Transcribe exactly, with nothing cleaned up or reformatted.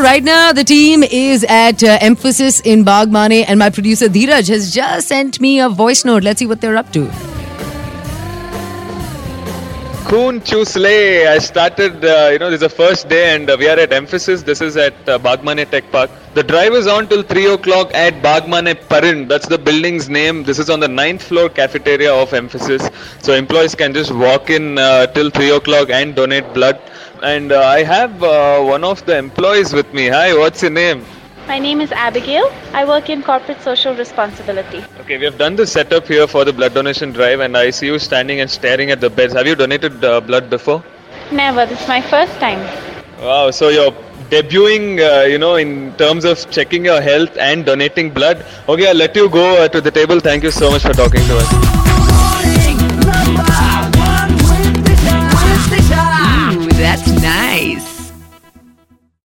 right now the team is at uh, Emphasis in Bagmane, and my producer Dheeraj has just sent me a voice note. Let's see what they're up to. Khoon Chusle. I started, uh, you know, this is the first day and uh, we are at Emphasis. This is at uh, Bagmane Tech Park. The drive is on till three o'clock at Bagmane Parind. That's the building's name. This is on the ninth floor cafeteria of Emphasis. So employees can just walk in uh, till three o'clock and donate blood. And uh, I have uh, one of the employees with me. Hi, what's your name? My name is Abigail. I work in corporate social responsibility. Okay, we have done the setup here for the blood donation drive and I see you standing and staring at the beds. Have you donated uh, blood before? Never. This is my first time. Wow, so you're debuting, uh, you know, in terms of checking your health and donating blood. Okay, I'll let you go uh, to the table. Thank you so much for talking to us.